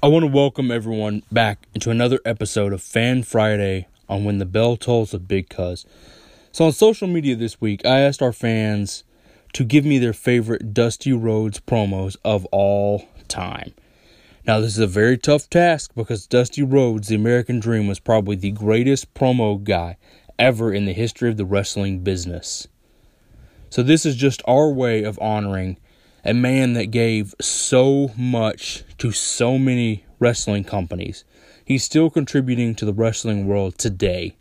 I want to welcome everyone back into another episode of Fan Friday on When the Bell Tolls of Big Cuz. So on social media this week, I asked our fans to give me their favorite Dusty Rhodes promos of all time. Now this is a very tough task because Dusty Rhodes, the American Dream, was probably the greatest promo guy ever in the history of the wrestling business. So this is just our way of honoring a man that gave so much to so many wrestling companies. He's still contributing to the wrestling world today.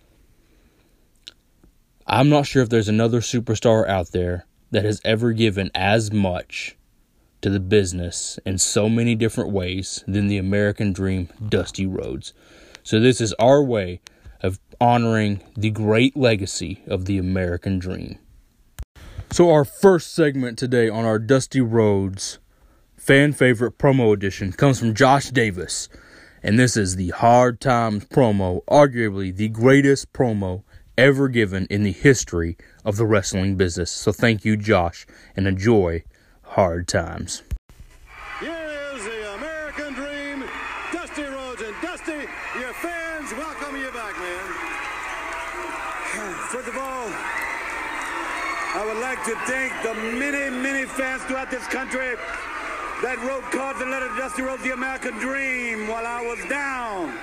I'm not sure if there's another superstar out there that has ever given as much to the business in so many different ways than the American Dream, Dusty Rhodes. So this is our way of honoring the great legacy of the American Dream. So our first segment today on our Dusty Rhodes fan favorite promo edition comes from Josh Davis. And this is the Hard Times promo, arguably the greatest promo ever given in the history of the wrestling business. So thank you, Josh, and enjoy Hard Times. Here is the American Dream, Dusty Rhodes. And Dusty, your fans welcome you back, man. First of all, I would like to thank the many fans throughout this country that wrote cards and letters to Dusty Rhodes, the American Dream, while I was down.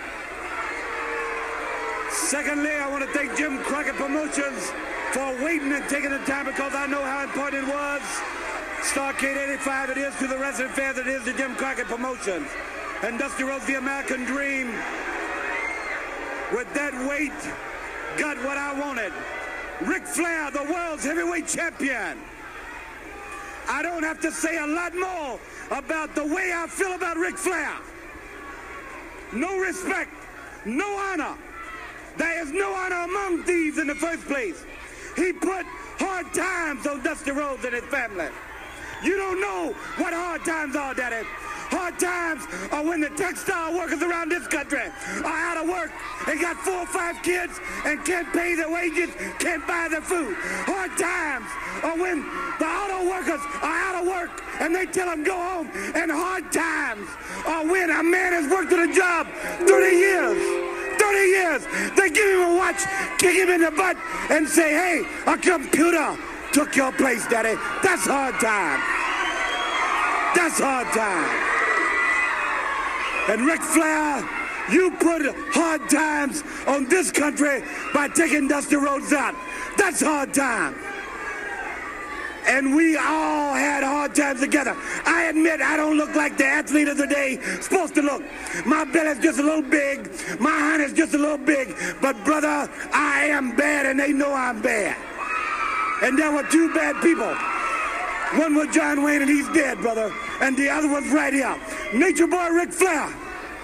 Secondly, I want to thank Jim Crockett Promotions for waiting and taking the time, because I know how important it was. Starrcade 85 it is to the wrestling fans, it is to Jim Crockett Promotions. And Dusty Rhodes, the American Dream, with that weight, got what I wanted. Ric Flair, the world's heavyweight champion. I don't have to say a lot more about the way I feel about Ric Flair. No respect, no honor. There is no honor among thieves in the first place. He put hard times on Dusty Rhodes and his family. You don't know what hard times are, Daddy. Hard times are when the textile workers around this country are out of work and got 4 or 5 kids and can't pay their wages, can't buy their food. Hard times are when the auto workers are out of work and they tell them go home. And hard times are when a man has worked at a job 30 years. 30 years. They give him a watch, kick him in the butt, and say, hey, a computer took your place, Daddy. That's hard time. That's hard time. And Ric Flair, you put hard times on this country by taking Dusty Rhodes out. That's hard time. And we all had hard times together. I admit I don't look like the athlete of the day supposed to look. My belly's just a little big. My hand is just a little big. But brother, I am bad and they know I'm bad. And there were 2 bad people. One was John Wayne and he's dead, brother. And the other one's right here. Nature Boy Ric Flair.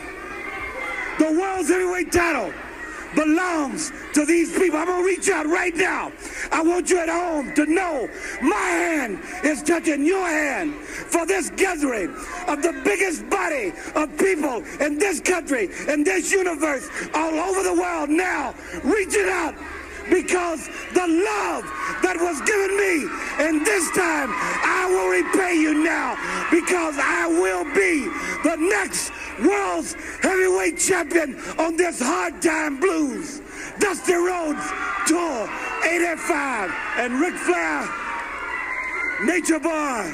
The world's heavyweight title belongs to these people. I'm going to reach out right now. I want you at home to know my hand is touching your hand for this gathering of the biggest body of people in this country, in this universe, all over the world now, reaching out. Because the love that was given me, and this time I will repay you now, because I will be the next world's heavyweight champion on this Hard Time Blues. Dusty Rhodes Tour 85 and Ric Flair, Nature Boy.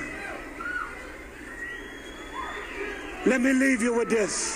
Let me leave you with this.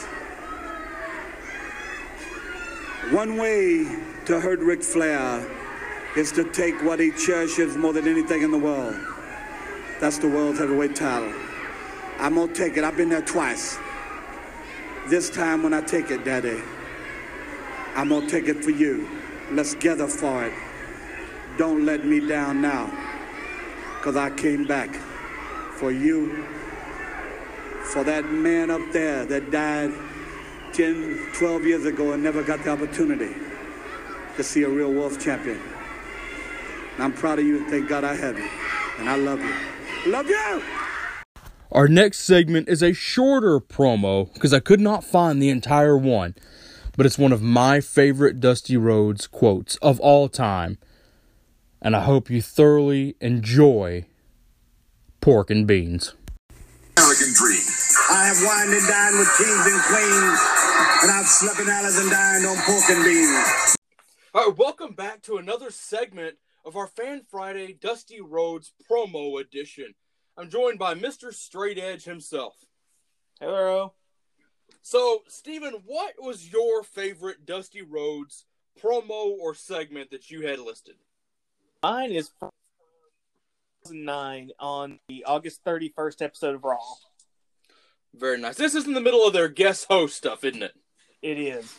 One way to hurt Ric Flair is to take what he cherishes more than anything in the world. That's the world heavyweight title. I'm gonna take it. I've been there twice. This time when I take it, Daddy, I'm gonna take it for you. Let's gather for it. Don't let me down now, because I came back for you, for that man up there that died 10, 12 years ago and never got the opportunity to see a real world champion. And I'm proud of you, and thank God I have you. And I love you. Love you! Our next segment is a shorter promo because I could not find the entire one, but it's one of my favorite Dusty Rhodes quotes of all time, and I hope you thoroughly enjoy Pork and Beans. American Dream. I have wined and dined with kings and queens, and I've slept in alleys and dined on pork and beans. All right, welcome back to another segment of our Fan Friday Dusty Rhodes promo edition. I'm joined by Mr. Straight Edge himself. Hello. So, Steven, what was your favorite Dusty Rhodes promo or segment that you had listed? Mine is 2009 on the August 31st episode of Raw. Very nice. This is in the middle of their guest host stuff, isn't it? It is.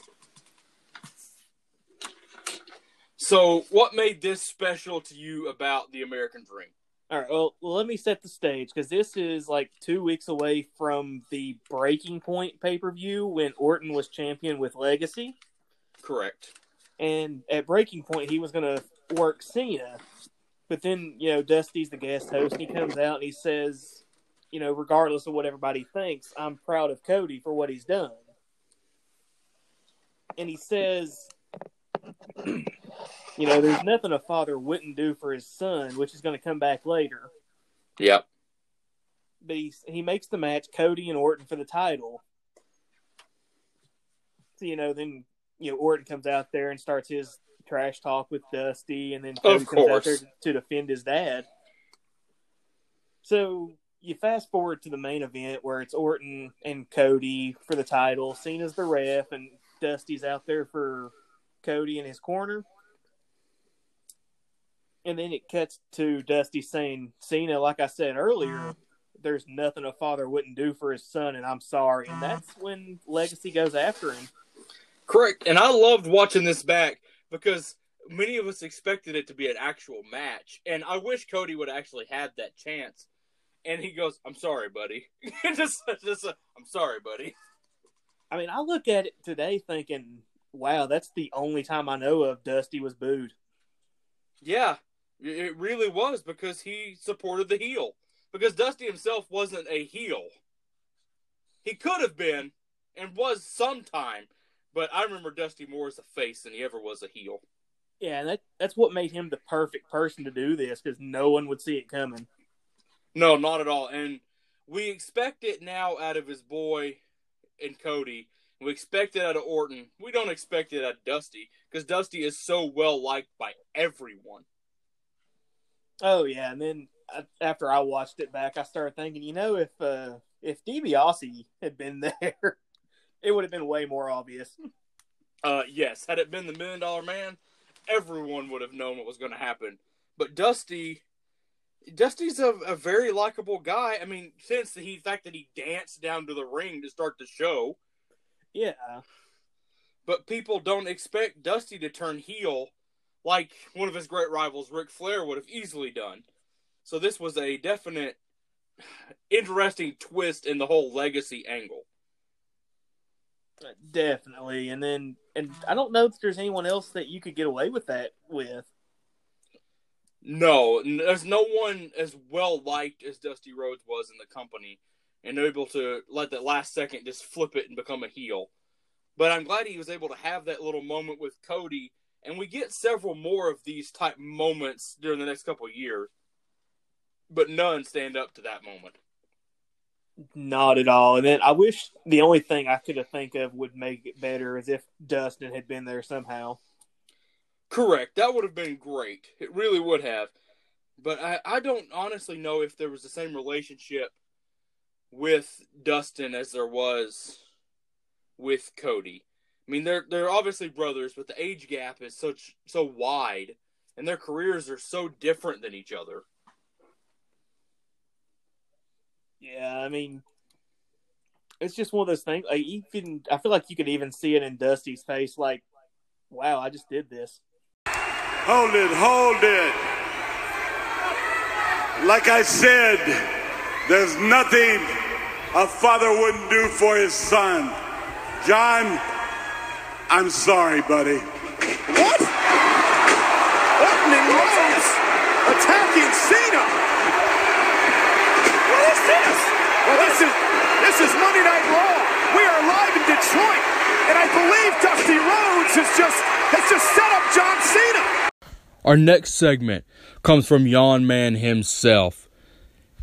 So, what made this special to you about the American Dream? All right, well, let me set the stage, because this is like 2 weeks away from the Breaking Point pay-per-view when Orton was champion with Legacy. Correct. And at Breaking Point, he was going to work Cena. But then, Dusty's the guest host, and he comes out and he says, regardless of what everybody thinks, I'm proud of Cody for what he's done. And he says, there's nothing a father wouldn't do for his son, which is going to come back later. Yep. But he makes the match Cody and Orton for the title. So, then, Orton comes out there and starts his trash talk with Dusty, and then Cody comes out there to defend his dad. So you fast forward to the main event where it's Orton and Cody for the title. Cena's the ref, and Dusty's out there for Cody in his corner. And then it cuts to Dusty saying, Cena, like I said earlier, there's nothing a father wouldn't do for his son, and I'm sorry. And that's when Legacy goes after him. Correct. And I loved watching this back because many of us expected it to be an actual match. And I wish Cody would actually have that chance. And he goes, I'm sorry, buddy. I'm sorry, buddy. I mean, I look at it today thinking, wow, that's the only time I know of Dusty was booed. Yeah, it really was, because he supported the heel. Because Dusty himself wasn't a heel. He could have been, and was sometime, but I remember Dusty more as a face than he ever was a heel. Yeah, and that's what made him the perfect person to do this, because no one would see it coming. No, not at all. And we expect it now out of his boy and Cody. We expect it out of Orton. We don't expect it out of Dusty, because Dusty is so well liked by everyone. Oh yeah, and then after I watched it back, I started thinking, if DiBiase had been there, it would have been way more obvious. Yes, had it been the $1 Million Man, everyone would have known what was going to happen. But Dusty's a very likable guy. I mean, since the fact that he danced down to the ring to start the show. Yeah. But people don't expect Dusty to turn heel like one of his great rivals, Ric Flair, would have easily done. So this was a definite, interesting twist in the whole Legacy angle. Definitely. And I don't know if there's anyone else that you could get away with that with. No, there's no one as well liked as Dusty Rhodes was in the company, and able to let that last second just flip it and become a heel. But I'm glad he was able to have that little moment with Cody, and we get several more of these type moments during the next couple of years, but none stand up to that moment. Not at all. And then I wish the only thing I could have think of would make it better is if Dustin had been there somehow. Correct. That would have been great. It really would have. But I don't honestly know if there was the same relationship with Dustin as there was with Cody. I mean, they're obviously brothers, but the age gap is so wide, and their careers are so different than each other. Yeah, I mean, it's just one of those things. Like, I feel like you could even see it in Dusty's face, like, wow, I just did this. Hold it. Like I said, there's nothing a father wouldn't do for his son. John, I'm sorry, buddy. What? Opening Rhodes attacking Cena. What is this? Well, this is Monday Night Raw. We are live in Detroit, and I believe Dusty Rhodes has just set up John Cena. Our next segment comes from Yon Man himself.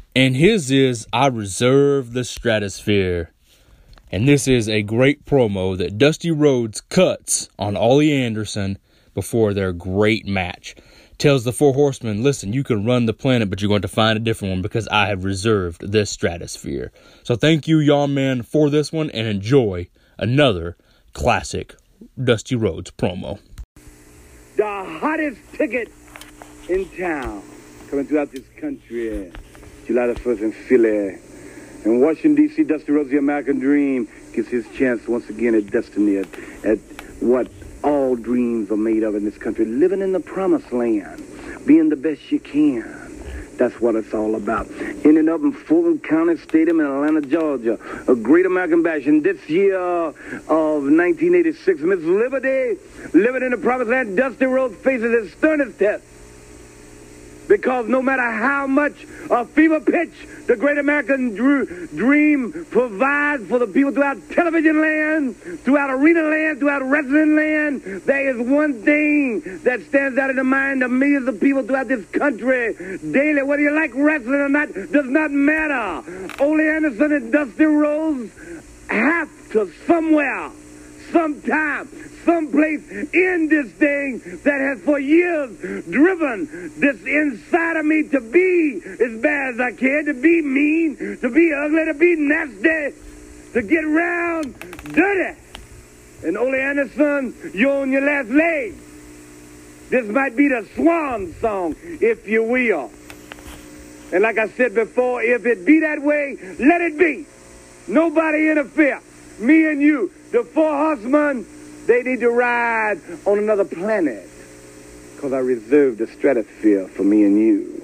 And his is, I reserve the stratosphere. And this is a great promo that Dusty Rhodes cuts on Ollie Anderson before their great match. Tells the Four Horsemen, listen, you can run the planet, but you're going to find a different one because I have reserved this stratosphere. So thank you, Yawn Man, for this one, and enjoy another classic Dusty Rhodes promo. The hottest ticket in town coming throughout this country. July the 1st in Philly. In Washington, D.C., Dusty Rhodes, the American Dream, gets his chance once again at destiny, at what all dreams are made of in this country. Living in the promised land, being the best you can. That's what it's all about. Ending up in Fulton County Stadium in Atlanta, Georgia. A great American Bash. And this year of 1986, Miss Liberty, living in the promised land, Dusty Rhodes faces his sternest test. Because no matter how much a fever pitch the great American dream provides for the people throughout television land, throughout arena land, throughout wrestling land, there is one thing that stands out in the mind of millions of people throughout this country daily. Whether you like wrestling or not does not matter. Ole Anderson and Dusty Rhodes have to somewhere, sometime, someplace in this thing that has for years driven this inside of me to be as bad as I can, to be mean, to be ugly, to be nasty, to get round dirty. And Ole Anderson, you're on your last leg. This might be the swan song, if you will. And like I said before, if it be that way, let it be. Nobody interfere. Me and you, the Four Horsemen, they need to ride on another planet because I reserved the stratosphere for me and you.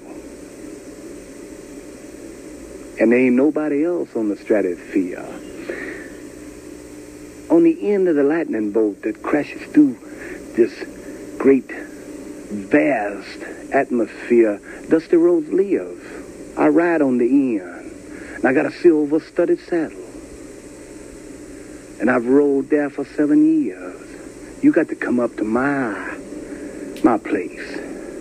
And there ain't nobody else on the stratosphere. On the end of the lightning bolt that crashes through this great, vast atmosphere, Dusty Rhodes lives. I ride on the end, and I got a silver-studded saddle. And I've rode there for 7 years. You got to come up to my place.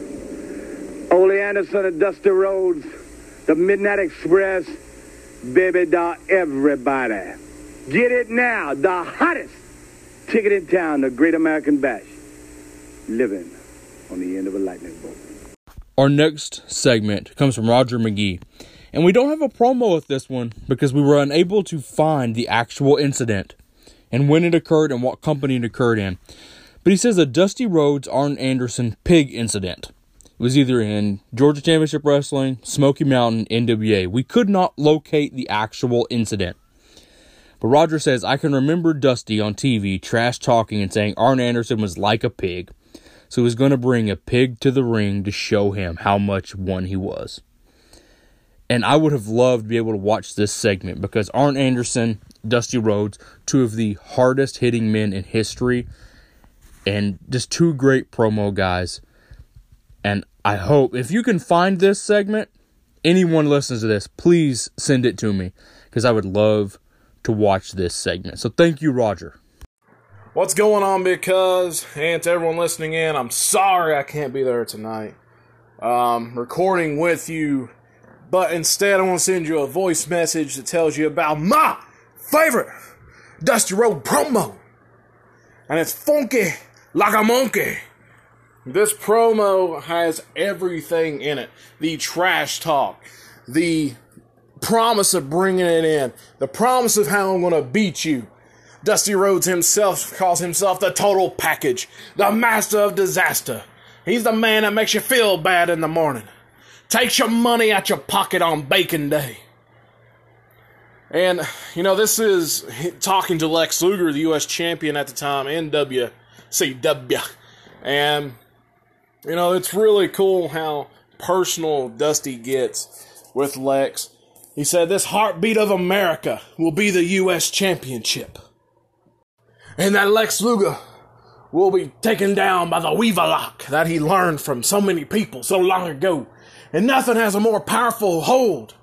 Ole Anderson and Dusty Rhodes, the Midnight Express, baby doll, everybody. Get it now. The hottest ticket in town, the Great American Bash. Living on the end of a lightning bolt. Our next segment comes from Roger McGee. And we don't have a promo with this one because we were unable to find the actual incident and when it occurred and what company it occurred in. But he says a Dusty Rhodes, Arn Anderson pig incident. It was either in Georgia Championship Wrestling, Smoky Mountain, NWA. We could not locate the actual incident. But Roger says, I can remember Dusty on TV trash talking and saying Arn Anderson was like a pig. So he was going to bring a pig to the ring to show him how much one he was. And I would have loved to be able to watch this segment because Arn Anderson, Dusty Rhodes, two of the hardest hitting men in history, and just two great promo guys. And I hope, if you can find this segment, anyone listens to this, please send it to me because I would love to watch this segment. So thank you, Roger. What's going on, because, and to everyone listening in, I'm sorry I can't be there tonight. Recording with you. But instead, I want to send you a voice message that tells you about my favorite Dusty Rhodes promo. And it's funky like a monkey. This promo has everything in it. The trash talk. The promise of bringing it in. The promise of how I'm going to beat you. Dusty Rhodes himself calls himself the total package. The master of disaster. He's the man that makes you feel bad in the morning. Takes your money out your pocket on Bacon Day. And, this is talking to Lex Luger, the U.S. champion at the time, in WCW. And, it's really cool how personal Dusty gets with Lex. He said, this heartbeat of America will be the U.S. championship. And that Lex Luger will be taken down by the Weaver Lock that he learned from so many people so long ago. And nothing has a more powerful hold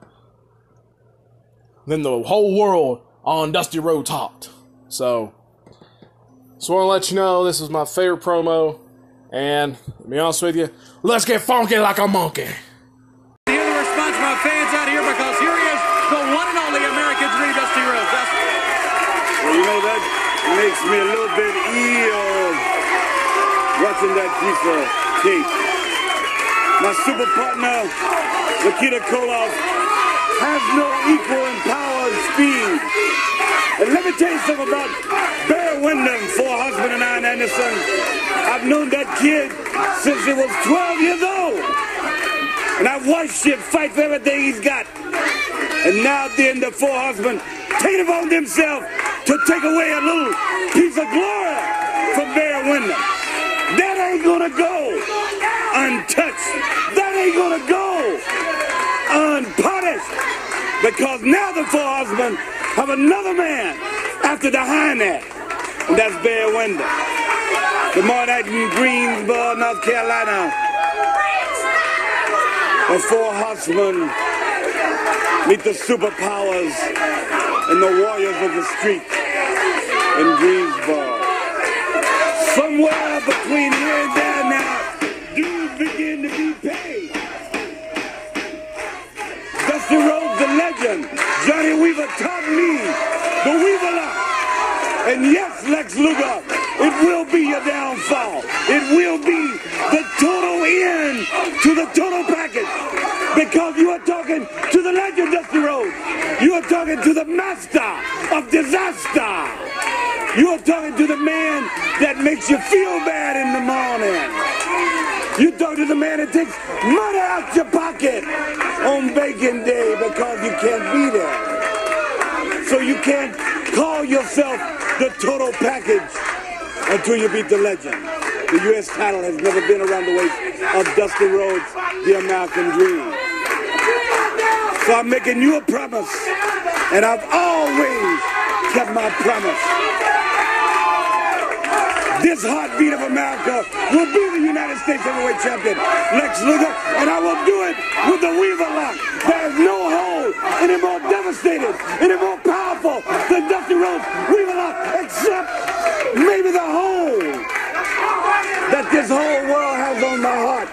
than the whole world on Dusty Rhodes' heart. So I want to let you know this is my favorite promo. And to be honest with you, let's get funky like a monkey. Hear the response my fans out here because here he is, the one and only American Dream, Dusty Rhodes. Dusty. Well, you know, that makes me a little bit ill watching that piece of tape. My super partner, Nikita Koloff, has no equal in power and speed. And let me tell you something about Barry Windham, for husband and Ian Anderson. I've known that kid since he was 12 years old. And I've watched him fight for everything he's got. And now then the four husband take it upon themselves to take away a little piece of glory from Barry Windham. That ain't gonna go untouched. That ain't gonna go unpunished. Because now the four husband have another man after the hind that. And that's Barry Windham. Tomorrow night in Greensboro, North Carolina, the four horsemen meet the superpowers and the warriors of the street in Greensboro. Somewhere between here and there now, dues begin to be paid. Dusty Rhodes, the legend, Johnny Weaver taught me the Weaver Lock. And yes, Lex Luger, it will be your downfall. It will be the total end to the total package. Because you are talking to the legend, Dusty Rhodes. You are talking to the master of disaster. You are talking to the man that makes you feel bad in the morning. You talk to the man that takes money out your pocket on Bacon Day because you can't be there. So you can't call yourself the total package until you beat the legend. The U.S. title has never been around the waist of Dusty Rhodes, the American Dream. So I'm making you a promise, and I've always kept my promise. This heartbeat of America will be the United States heavyweight champion, Lex Luger, and I will do it with the Weaver Lock. There is no hole any more devastating, any more powerful than Dusty Rhodes' Weaver Lock, except maybe the hole that this whole world has on my heart.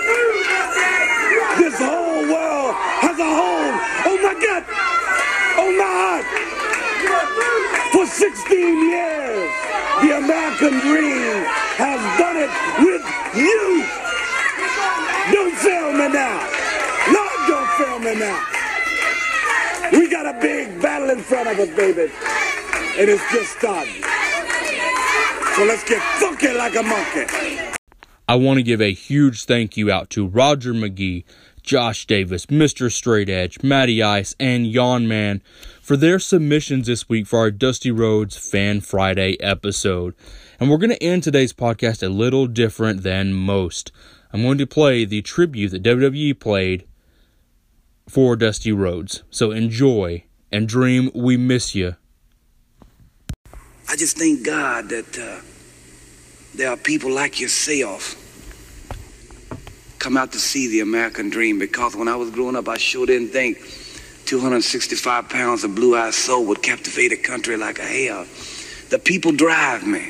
This whole world has a hole, oh my God, on my heart. For 16 years, the American Dream has done it with you. Don't fail me now. Lord, don't fail me now. We got a big battle in front of us, baby. And it's just starting. So let's get funky like a monkey. I want to give a huge thank you out to Roger McGee, Josh Davis, Mr. Straight Edge, Matty Ice, and Yawn Man for their submissions this week for our Dusty Rhodes Fan Friday episode. And we're going to end today's podcast a little different than most. I'm going to play the tribute that WWE played for Dusty Rhodes. So enjoy, and Dream, we miss you. I just thank God that there are people like yourself come out to see the American Dream, because when I was growing up, I sure didn't think 265 pounds of blue-eyed soul would captivate a country like a hell. The people drive me.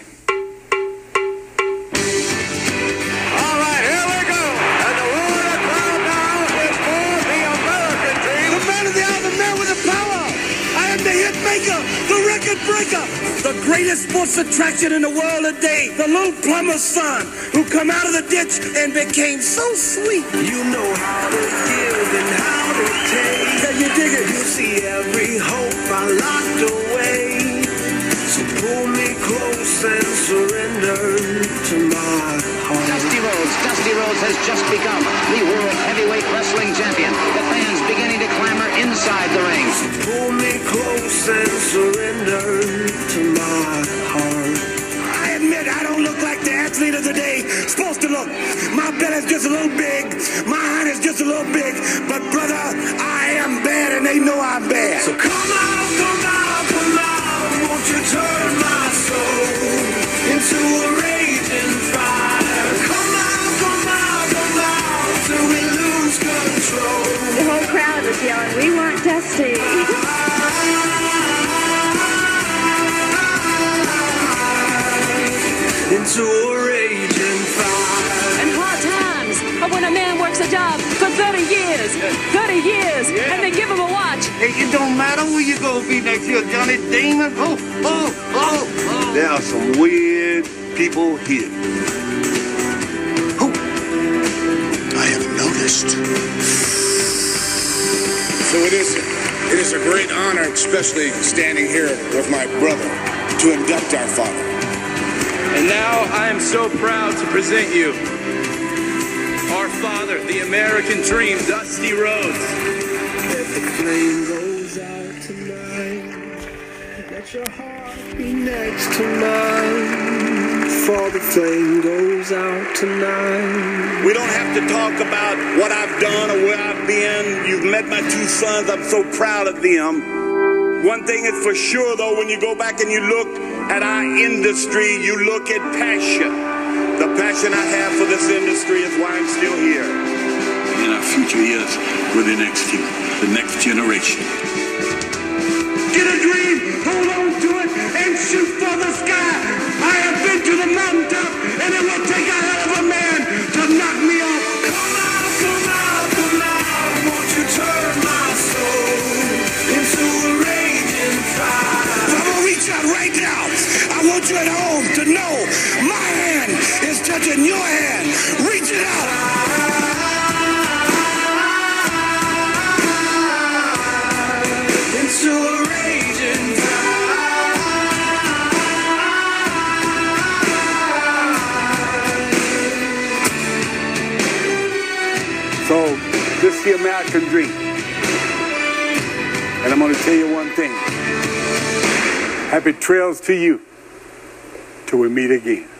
All right, here we go. And the ruler of the crowd now is for the American Dream. The man of the hour, the man with the power. I am the hit maker, the record breaker, the greatest sports attraction in the world today. The little plumber's son who come out of the ditch and became so sweet. You know how to give and how to take. Can you dig it? You see every hope I locked away. So pull me close and surrender to my heart. Dusty Rhodes has just become the World Heavyweight Wrestling Champion. The fans beginning to clamor inside the ring. So pull me close and surrender to my heart. I admit I don't look like the athlete of the day supposed to look. My belly's just a little big, my hand is just a little big, but brother, I am bad and they know I'm bad. So come out, won't you turn my soul into a raging fire? Come out, till we lose control. The whole crowd was yelling, "We want Dusty." Into a raging fire. And hard times are when a man works a job for 30 years. 30 years. Hey, it don't matter where you gonna be next year, Johnny Damon. There are some weird people here. I have noticed. So it is a great honor, especially standing here with my brother, to induct our father. And now I am so proud to present you our father, the American Dream, Dusty Rhodes. Let the flame goes out tonight. Let your heart be next to mine. For the flame goes out tonight. We don't have to talk about what I've done or where I've been. You've met my two sons. I'm so proud of them. One thing is for sure, though, when you go back and you look at our industry, you look at passion. The passion I have for this industry is why I'm still here. In our future years, we're the next generation. Get a dream, hold on to it, and shoot for the sky. I have been to the mountaintop, and it will take a hell of a man to knock me off. Come out, come out, come out. Won't you turn my soul into a raging fire? I'm gonna reach out right now. I want you at home to know my hand is touching your hand. Reach it out. Into a raging fire. So, this is the American dream. And I'm going to tell you one thing. Happy trails to you till we meet again.